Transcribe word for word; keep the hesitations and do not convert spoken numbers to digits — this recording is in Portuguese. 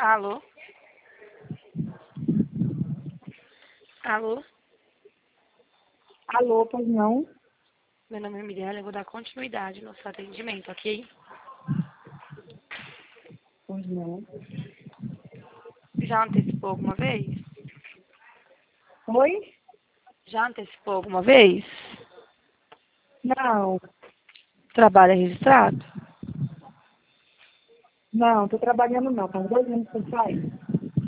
Alô? Alô? Alô, pois não? Meu nome é Mirella, eu vou dar continuidade no seu atendimento, ok? Pois não. Já antecipou alguma vez? Oi? Já antecipou alguma vez? Não, Trabalho é registrado? não, tô trabalhando não, faz dois anos que eu saí.